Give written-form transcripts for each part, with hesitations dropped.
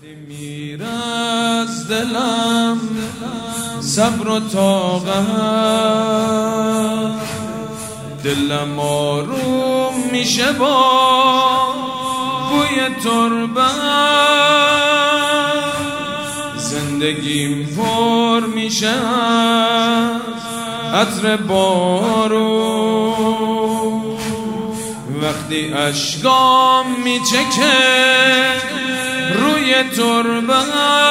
میر از دلم صبر و طاقت، دلم آروم میشه با بوی تربت، زندگیم پر میشه از عطر بارون، وقتی اشکام میچکه روی تربت،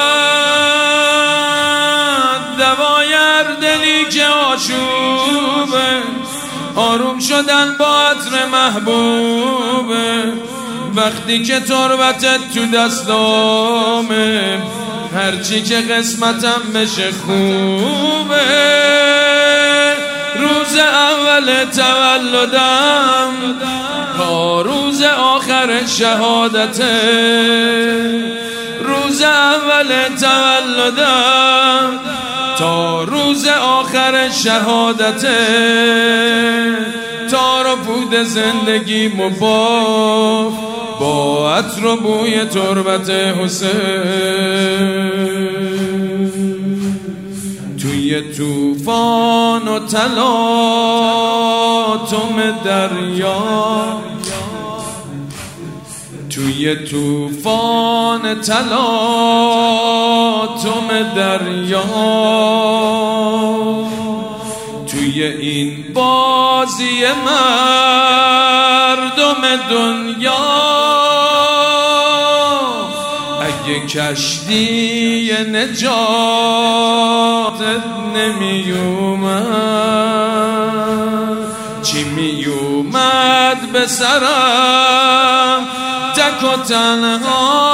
دوای هر دلی که آشوبه، آروم شدن با عطر محبوبه، وقتی که تربتت تو دستامه، هرچی که قسمتم بشه خوبه. روز اول تولدم تا روز آخر شهادته، روز اول تولدم تا روز آخر شهادته، تار و پود زندگی با عطر و بوی تربت حسین. توی طوفان و تلاطم دریا، توی طوفان تلاطم دریا، توی این بازی مردم دنیا، اگه کشتی نجاتت نمی اومد، چی می اومد به سرم تک و تنها؟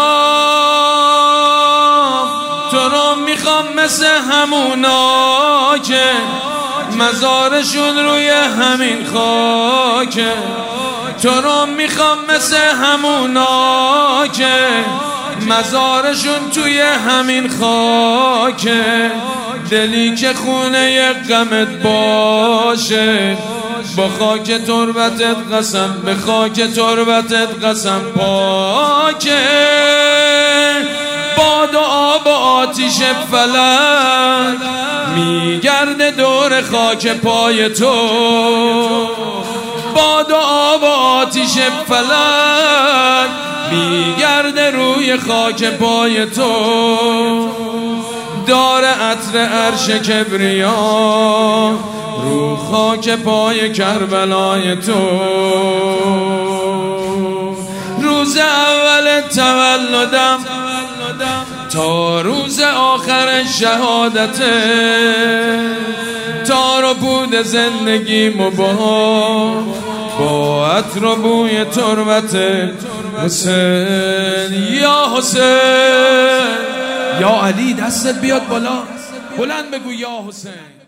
تو رو میخوام مثل همونا که مزارشون روی همین خاکه، تو رو میخوام مثل همونا که مزارشون توی همین خاکه، دلی که خونه غمت باشه، با خاک تربتت قسم، به خاک تربتت قسم پاکه. باد و آب و آتیش فلک میگرده دور خاک پای تو، باد و آب و آتیش فلک میگرده روی خاک پای تو، دار عطر عرش کبریا رو خاک پای کربلای تو. روز اول تولدم تا روز آخر شهادته، تار و پود زندگیمو با عطر و بوی تربت حسین. یا حسین، یا علی، دستت بیاد بالا، بلند بگو یا حسین.